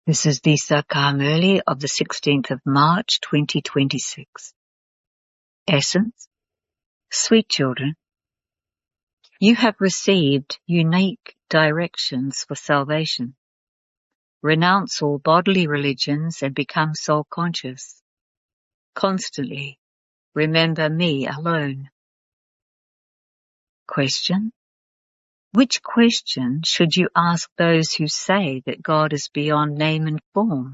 This is Lisa Carmurley of the 16th of March 2026. Essence. Sweet children, you have received unique directions for salvation. Renounce all bodily religions and become soul-conscious. Constantly remember me alone. Question. Which question should you ask those who say that God is beyond name and form?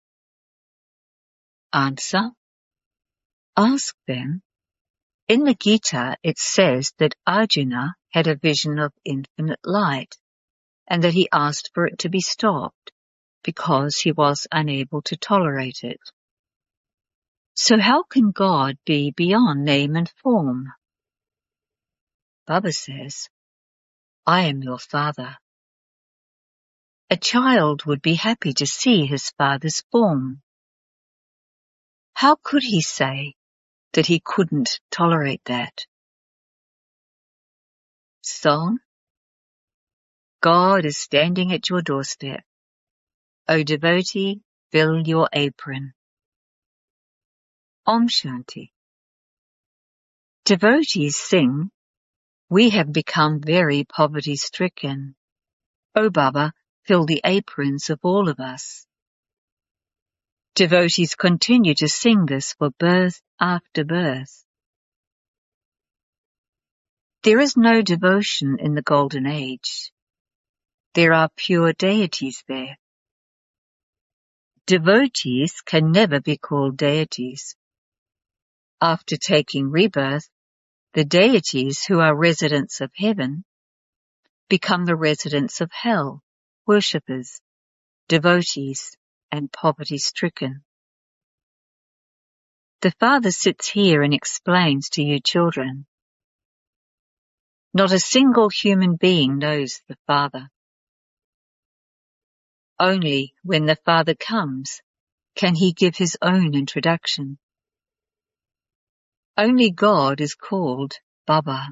Answer. Ask them. In the Gita it says that Arjuna had a vision of infinite light and that he asked for it to be stopped because he was unable to tolerate it. So how can God be beyond name and form? Baba says, I am your father. A child would be happy to see his father's form. How could he say that he couldn't tolerate that? Song. God is standing at your doorstep. O devotee, fill your apron. Om Shanti. Devotees sing, we have become very poverty-stricken. O Baba, fill the aprons of all of us. Devotees continue to sing this for birth after birth. There is no devotion in the Golden Age. There are pure deities there. Devotees can never be called deities. After taking rebirth, the deities who are residents of heaven become the residents of hell, worshippers, devotees, and poverty-stricken. The Father sits here and explains to you children. Not a single human being knows the Father. Only when the Father comes can he give his own introduction. Only God is called Baba.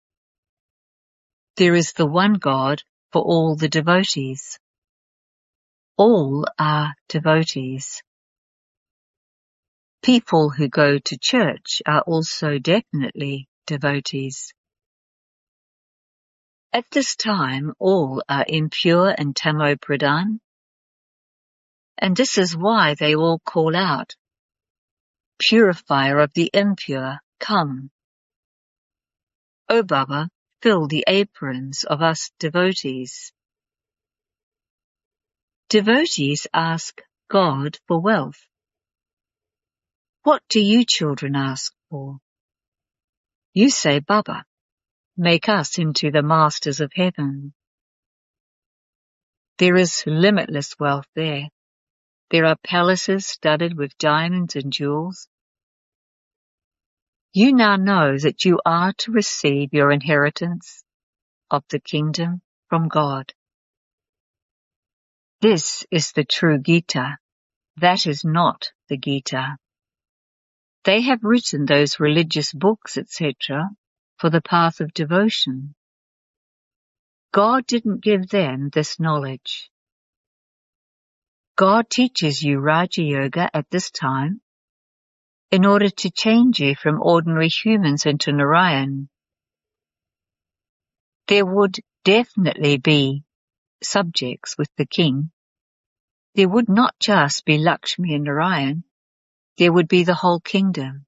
There is the one God for all the devotees. All are devotees. People who go to church are also definitely devotees. At this time, all are impure and tamo-pradhan, and this is why they all call out, Purifier of the impure, come. O Baba, fill the aprons of us devotees. Devotees ask God for wealth. What do you children ask for? You say, Baba, make us into the masters of heaven. There is limitless wealth there. There are palaces studded with diamonds and jewels. You now know that you are to receive your inheritance of the kingdom from God. This is the true Gita. That is not the Gita. They have written those religious books, etc., for the path of devotion. God didn't give them this knowledge. God teaches you Raja Yoga at this time in order to change you from ordinary humans into Narayan. There would definitely be subjects with the king. There would not just be Lakshmi and Narayan. There would be the whole kingdom.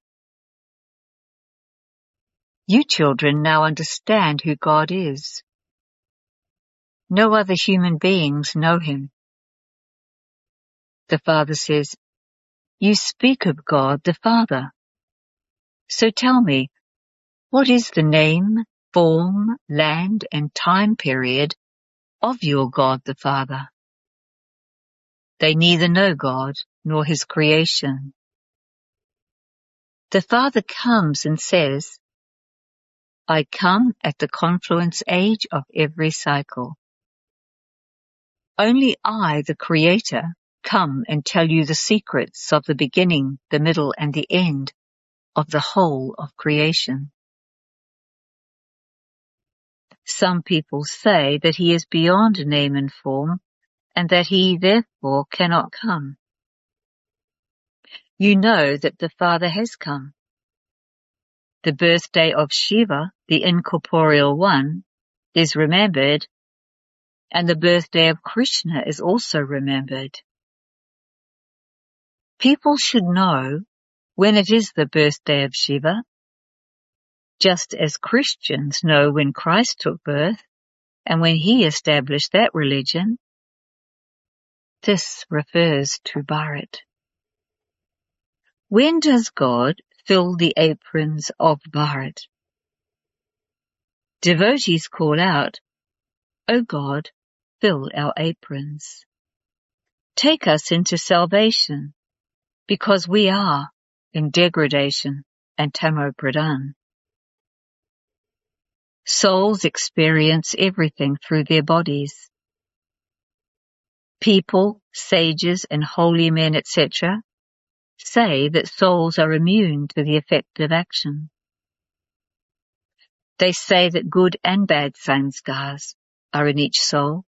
You children now understand who God is. No other human beings know him. The Father says, you speak of God the Father. So tell me, what is the name, form, land, and time period of your God the Father? They neither know God nor his creation. The Father comes and says, I come at the confluence age of every cycle. Only I, the Creator, come and tell you the secrets of the beginning, the middle, and the end of the whole of creation. Some people say that he is beyond name and form, and that he therefore cannot come. You know that the Father has come. The birthday of Shiva, the incorporeal one, is remembered, and the birthday of Krishna is also remembered. People should know when it is the birthday of Shiva, just as Christians know when Christ took birth and when he established that religion. This refers to Bharat. When does God fill the aprons of Bharat? Devotees call out, "O God, fill our aprons. Take us into salvation, because we are in degradation and tamopradhan." Souls experience everything through their bodies. People, sages and holy men, etc., say that souls are immune to the effect of action. They say that good and bad sanskars are in each soul.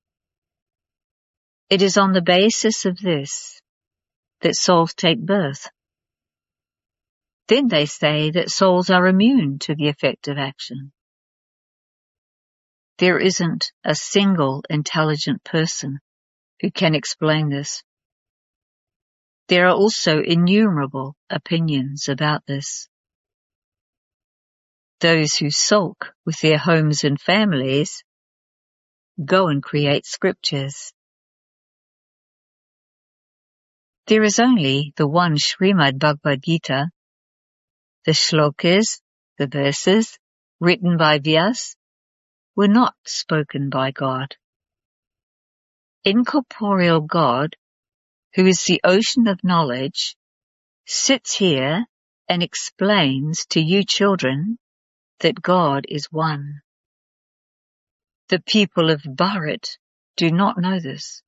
It is on the basis of this that souls take birth. Then they say that souls are immune to the effect of action. There isn't a single intelligent person who can explain this. There are also innumerable opinions about this. Those who sulk with their homes and families go and create scriptures. There is only the one Srimad Bhagavad Gita. The shlokas, the verses, written by Vyas, were not spoken by God. Incorporeal God, who is the ocean of knowledge, sits here and explains to you children that God is one. The people of Bharat do not know this.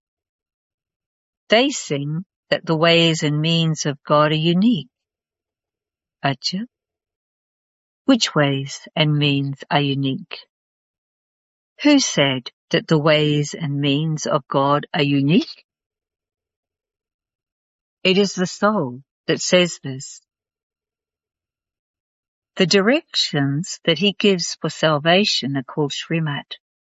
They sing that the ways and means of God are unique. Acha, which ways and means are unique? Who said that the ways and means of God are unique? It is the soul that says this. The directions that he gives for salvation are called Srimad.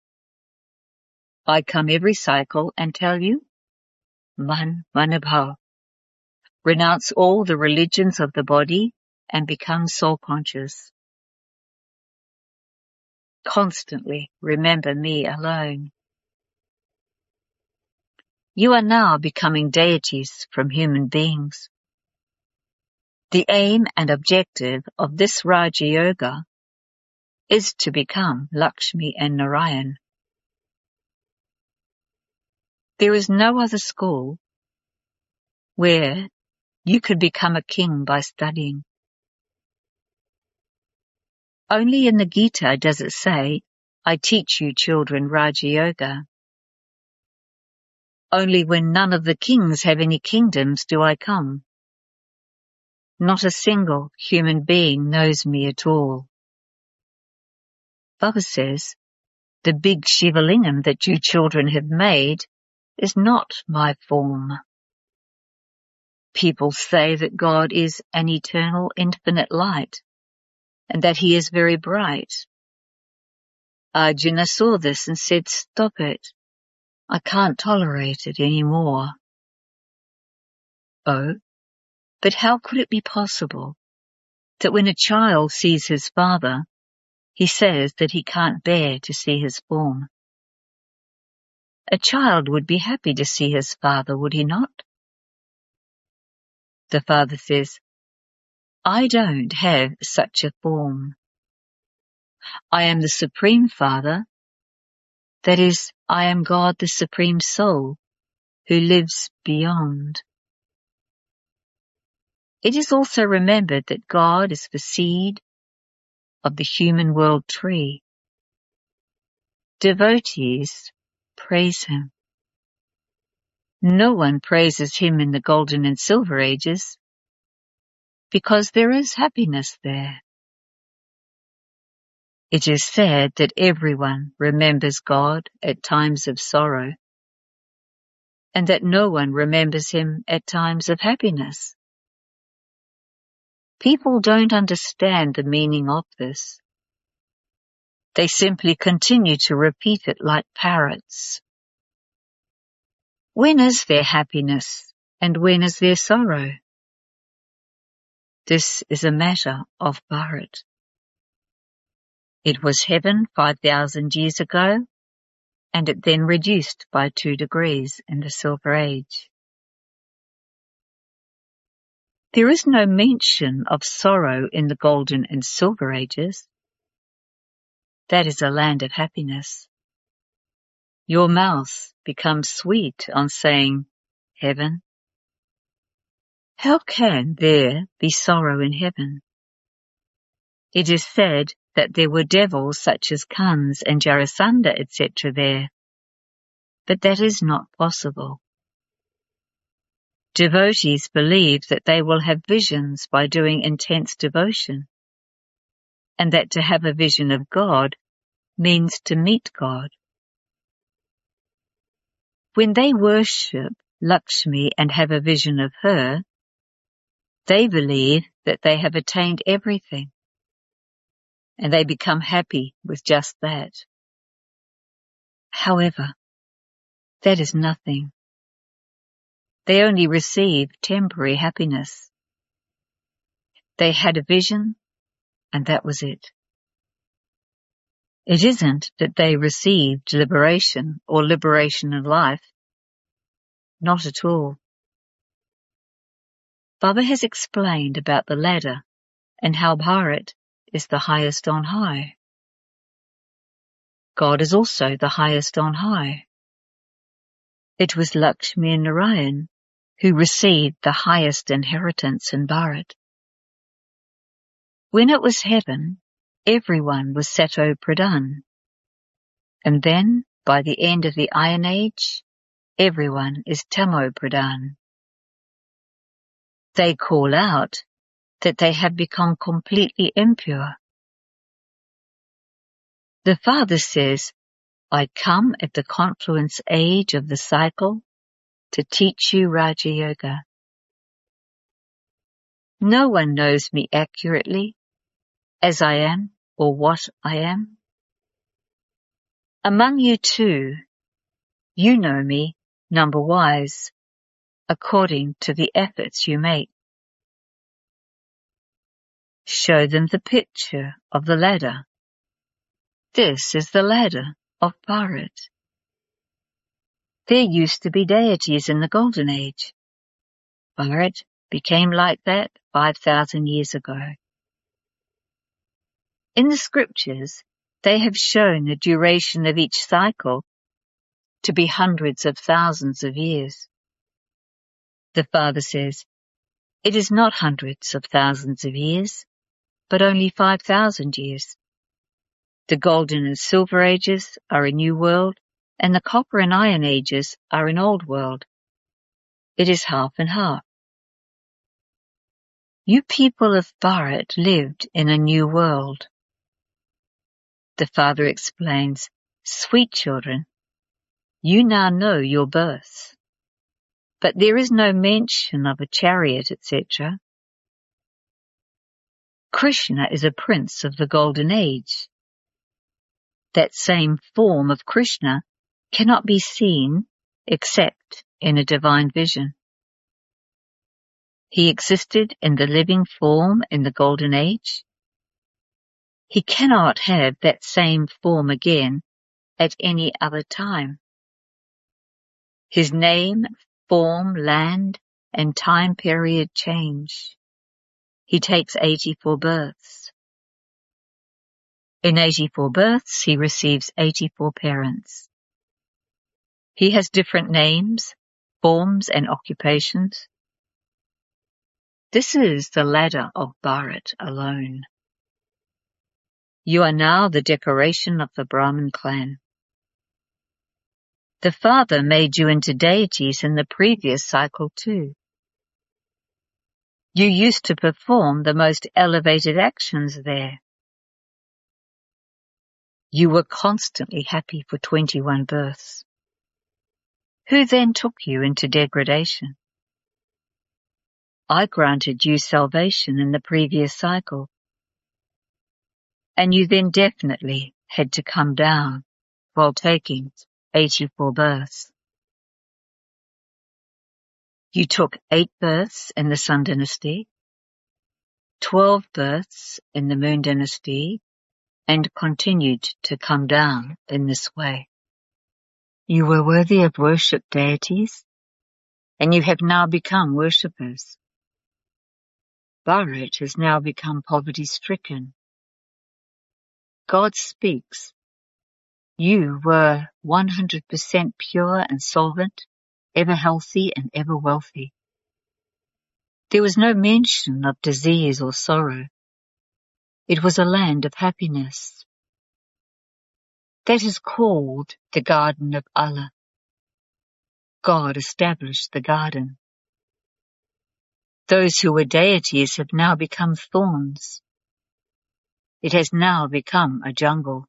I come every cycle and tell you, Man Manabhav. Renounce all the religions of the body and become soul conscious. Constantly remember me alone. You are now becoming deities from human beings. The aim and objective of this Raja Yoga is to become Lakshmi and Narayan. There is no other school where you could become a king by studying. Only in the Gita does it say, I teach you children Raja Yoga. Only when none of the kings have any kingdoms do I come. Not a single human being knows me at all. Baba says, the big Shiva Lingam that you children have made is not my form. People say that God is an eternal, infinite light, and that he is very bright. Arjuna saw this and said, stop it. I can't tolerate it any more. Oh, but how could it be possible that when a child sees his father, he says that he can't bear to see his form? A child would be happy to see his father, would he not? The father says, I don't have such a form. I am the Supreme Father. That is, I am God the Supreme Soul, who lives beyond. It is also remembered that God is the seed of the human world tree. Devotees praise him. No one praises him in the golden and silver ages, because there is happiness there. It is said that everyone remembers God at times of sorrow. and that no one remembers him at times of happiness. People don't understand the meaning of this. They simply continue to repeat it like parrots. When is there happiness, and when is there sorrow? This is a matter of Bharat. It was heaven 5,000 years ago, and it then reduced by 2 degrees in the Silver Age. There is no mention of sorrow in the Golden and Silver Ages. That is a land of happiness. Your mouth becomes sweet on saying, heaven. How can there be sorrow in heaven? It is said that there were devils such as Kans and Jarasandha, etc. there, but that is not possible. Devotees believe that they will have visions by doing intense devotion, and that to have a vision of God means to meet God. When they worship Lakshmi and have a vision of her, they believe that they have attained everything, and they become happy with just that. However, that is nothing. They only receive temporary happiness. They had a vision, and that was it. It isn't that they received liberation or liberation of life. Not at all. Baba has explained about the ladder and how Bharat is the highest on high. God is also the highest on high. It was Lakshmi and Narayan who received the highest inheritance in Bharat. When it was heaven, everyone was Sato Pradhan. And then, by the end of the Iron Age, everyone is Tamo Pradhan. They call out that they have become completely impure. The Father says, I come at the confluence age of the cycle to teach you Raja Yoga. No one knows me accurately, as I am or what I am. Among you too, you know me, number-wise, according to the efforts you make. Show them the picture of the ladder. This is the ladder of Bharat. There used to be deities in the Golden Age. Bharat became like that 5,000 years ago. In the scriptures, they have shown the duration of each cycle to be hundreds of thousands of years. The Father says, it is not hundreds of thousands of years, but only 5,000 years. The Golden and Silver Ages are a new world, and the Copper and Iron Ages are an old world. It is half and half. You people of Bharat lived in a new world. The Father explains, sweet children, you now know your birth. But there is no mention of a chariot, etc. Krishna is a prince of the Golden Age. That same form of Krishna cannot be seen except in a divine vision. He existed in the living form in the Golden Age. He cannot have that same form again at any other time. His name, form, land, and time period change. He takes 84 births. In 84 births, he receives 84 parents. He has different names, forms, and occupations. This is the ladder of Bharat alone. You are now the decoration of the Brahmin clan. The Father made you into deities in the previous cycle too. You used to perform the most elevated actions there. You were constantly happy for 21 births. Who then took you into degradation? I granted you salvation in the previous cycle, and you then definitely had to come down while taking 84 births. You took 8 births in the Sun Dynasty, 12 births in the Moon Dynasty, and continued to come down in this way. You were worthy of worship, deities, and you have now become worshippers. Bharat has now become poverty-stricken. God speaks. You were 100% pure and solvent, ever healthy and ever wealthy. There was no mention of disease or sorrow. It was a land of happiness. That is called the Garden of Allah. God established the garden. Those who were deities have now become thorns. It has now become a jungle.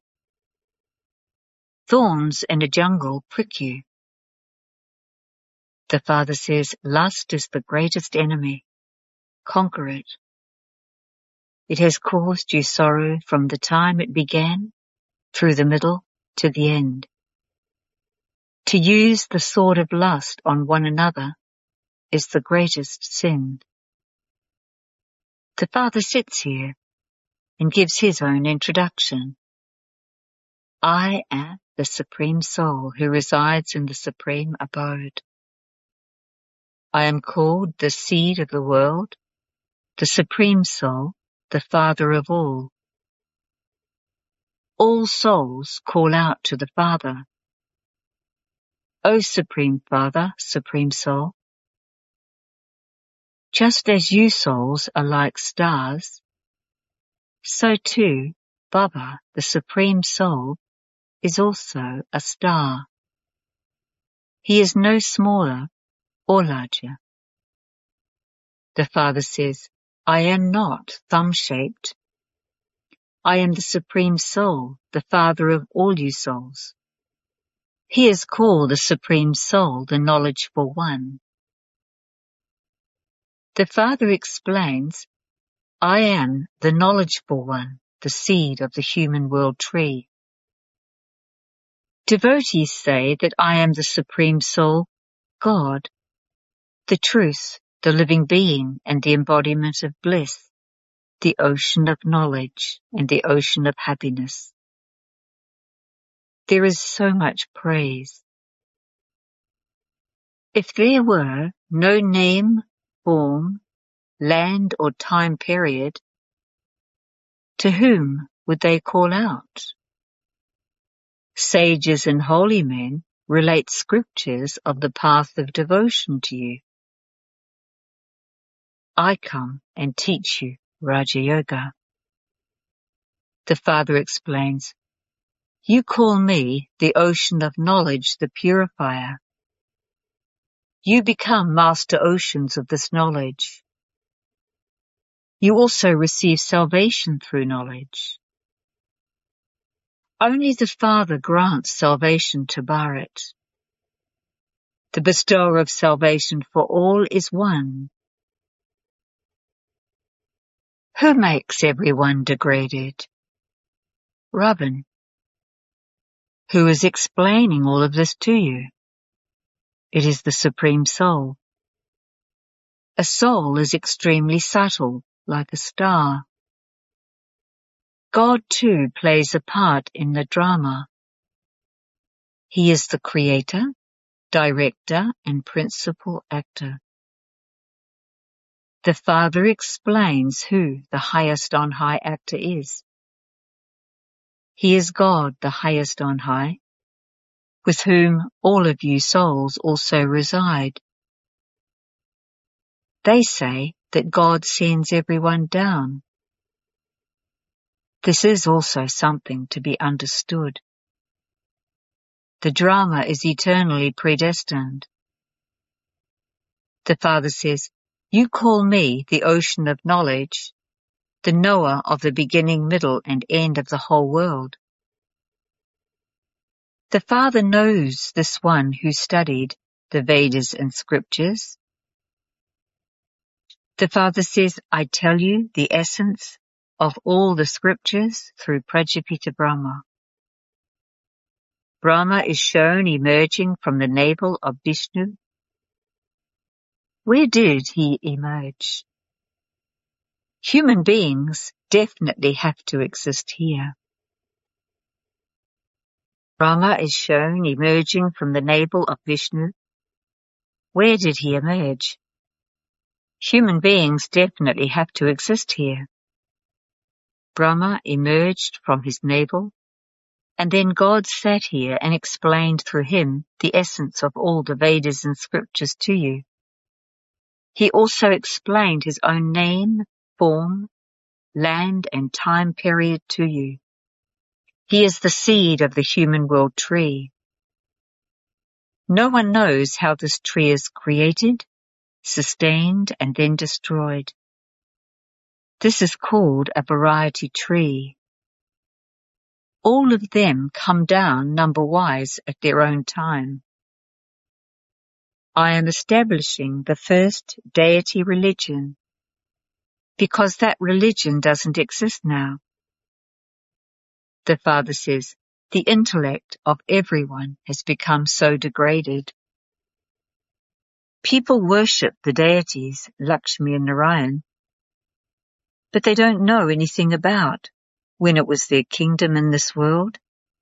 Thorns in a jungle prick you. The Father says, lust is the greatest enemy. Conquer it. It has caused you sorrow from the time it began, through the middle to the end. To use the sword of lust on one another is the greatest sin. The Father sits here and gives his own introduction. I am the Supreme Soul who resides in the Supreme Abode. I am called the Seed of the World, the Supreme Soul, the Father of all. All souls call out to the Father. O Supreme Father, Supreme Soul, just as you souls are like stars, so too Baba, the Supreme Soul, is also a star. He is no smaller or larger. The Father says, I am not thumb-shaped. I am the Supreme Soul, the Father of all you souls. He is called the Supreme Soul, the Knowledgeful One. The Father explains, I am the Knowledgeful One, the seed of the human world tree. Devotees say that I am the Supreme Soul, God, the truth, the living being and the embodiment of bliss, the ocean of knowledge and the ocean of happiness. There is so much praise. If there were no name, form, land or time period, to whom would they call out? Sages and holy men relate scriptures of the path of devotion to you. I come and teach you Raja Yoga. The Father explains, you call me the ocean of knowledge, the purifier. You become master oceans of this knowledge. You also receive salvation through knowledge. Only the Father grants salvation to Bharat. The bestower of salvation for all is one. Who makes everyone degraded? Ravan. Who is explaining all of this to you? It is the Supreme Soul. A soul is extremely subtle, like a star. God too plays a part in the drama. He is the creator, director, and principal actor. The Father explains who the highest on high actor is. He is God, the highest on high, with whom all of you souls also reside. They say that God sends everyone down. This is also something to be understood. The drama is eternally predestined. The Father says, you call me the ocean of knowledge, the knower of the beginning, middle, and end of the whole world. The Father knows this one who studied the Vedas and scriptures. The Father says, I tell you the essence of all the scriptures through Prajapita Brahma. Brahma is shown emerging from the navel of Vishnu. Where did he emerge? Human beings definitely have to exist here. Brahma is shown emerging from the navel of Vishnu. Where did he emerge? Human beings definitely have to exist here. Brahma emerged from his navel, and then God sat here and explained through him the essence of all the Vedas and scriptures to you. He also explained his own name, form, land and time period to you. He is the seed of the human world tree. No one knows how this tree is created, sustained and then destroyed. This is called a variety tree. All of them come down number-wise at their own time. I am establishing the first deity religion because that religion doesn't exist now. The Father says, the intellect of everyone has become so degraded. People worship the deities, Lakshmi and Narayan, but they don't know anything about when it was their kingdom in this world.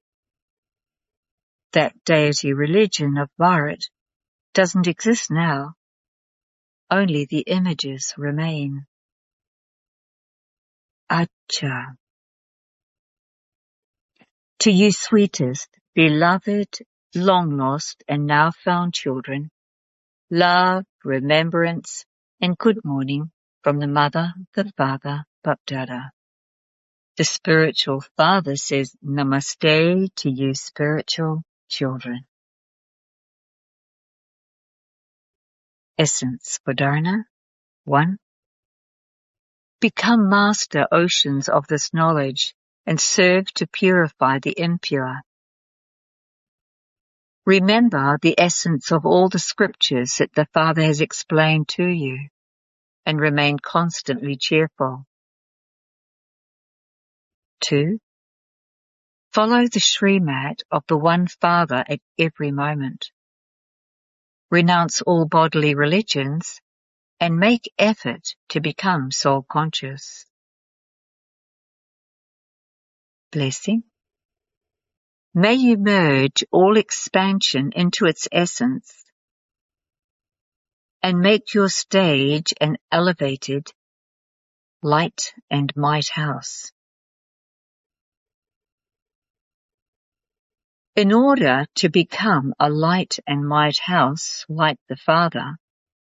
That deity religion of Bharat doesn't exist now. Only the images remain. Acha. To you sweetest, beloved, long lost and now found children, love, remembrance and good morning from the Mother, the Father, Bapdada. The spiritual father says namaste to you spiritual children. Essence for Dharana 1. Become master oceans of this knowledge and serve to purify the impure. Remember the essence of all the scriptures that the Father has explained to you and remain constantly cheerful. 2. Follow the Srimad of the One Father at every moment. Renounce all bodily religions and make effort to become soul-conscious. Blessing. May you merge all expansion into its essence and make your stage an elevated light and might house. In order to become a light and might house like the Father,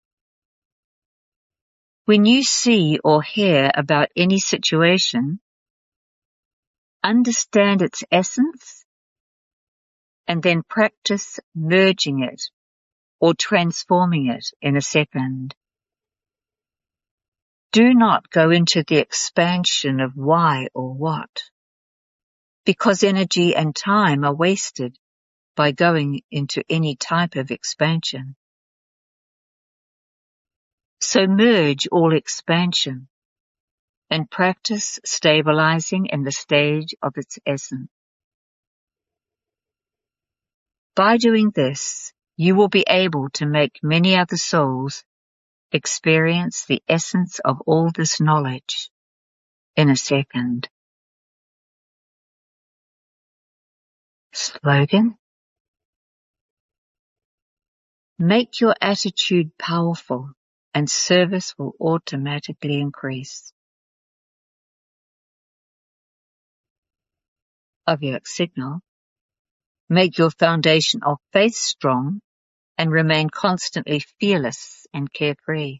when you see or hear about any situation, understand its essence and then practice merging it or transforming it in a second. Do not go into the expansion of why or what, because energy and time are wasted by going into any type of expansion. So merge all expansion and practice stabilizing in the stage of its essence. By doing this, you will be able to make many other souls experience the essence of all this knowledge in a second. Slogan. Make your attitude powerful and service will automatically increase. Avyak signal. Make your foundation of faith strong and remain constantly fearless and carefree.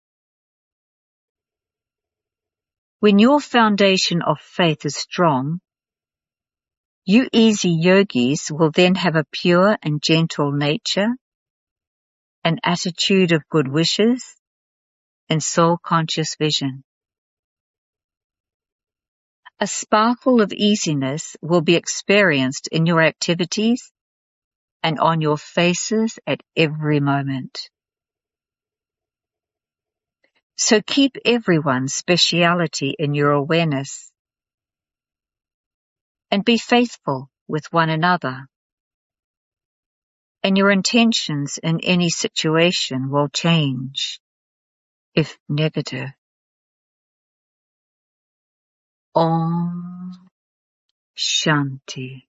When your foundation of faith is strong, you easy yogis will then have a pure and gentle nature, an attitude of good wishes, and soul-conscious vision. A sparkle of easiness will be experienced in your activities and on your faces at every moment. So keep everyone's speciality in your awareness and be faithful with one another. And your intentions in any situation will change, if negative. Om Shanti.